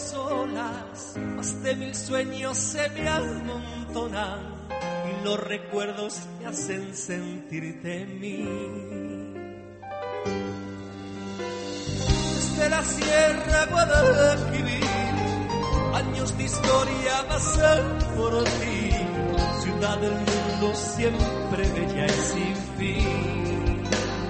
solas, más de 1000 sueños se me amontonan y los recuerdos me hacen sentirte en mí. Desde la Sierra Guadalquivir, años de historia pasan por ti, ciudad del mundo siempre bella y sin fin.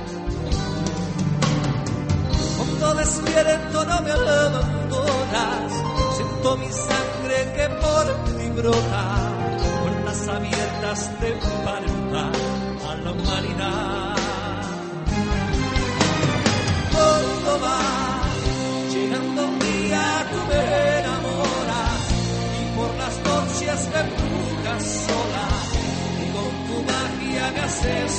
Cuando despierto no me abandonas, siento mi sangre que por ti brota, puertas abiertas de par en par a la humanidad. Córdoba, llegando un día tú me enamoras y por las noches me empujas sola y con tu magia me haces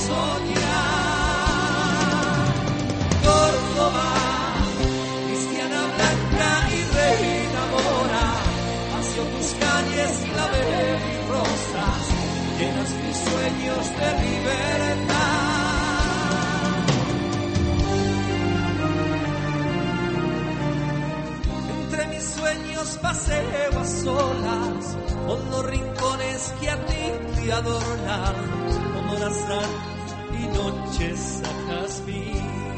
soñar. Córdoba, cristiana blanca y reina mora, hacia tus calles y la y rosas, llenas mis sueños de libertad. Paseo a solas por los rincones que a ti te adornan, como horas y noches a jazmín.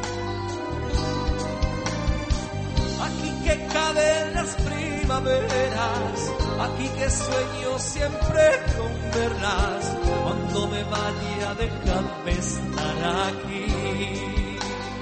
Aquí que caben las primaveras, aquí que sueño siempre con verlas, cuando me vaya déjame estar aquí.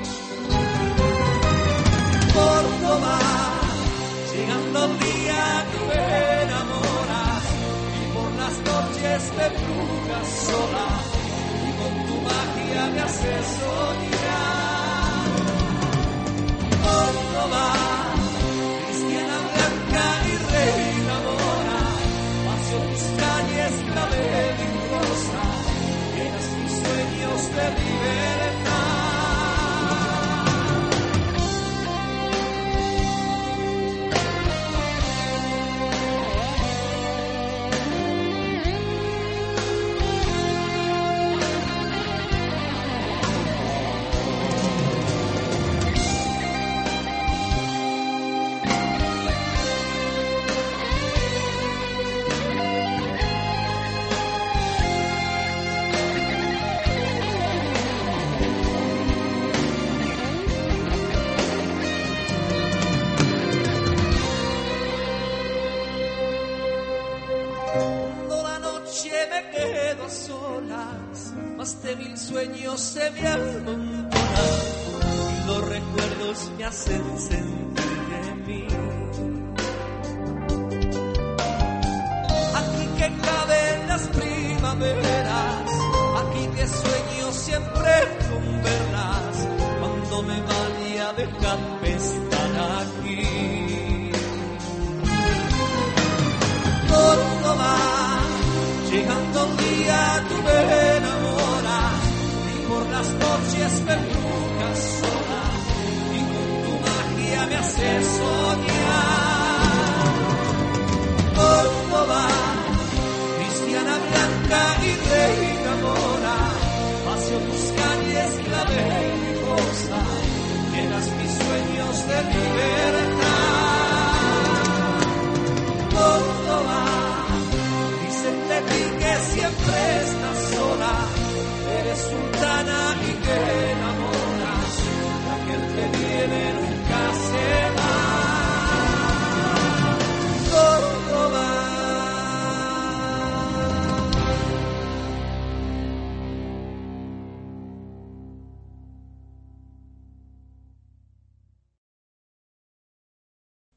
Córdoba, llegando un día tú me enamoras y por las noches me empujas sola y con tu magia me haces soñar. Córdoba, cristiana blanca y reina mora, paso tus calles clavel y rosa, llenas mis sueños de libertad. Más de 1000 sueños se me amontonan y los recuerdos me hacen sentir de mí. Aquí que caben las primaveras, aquí que sueño siempre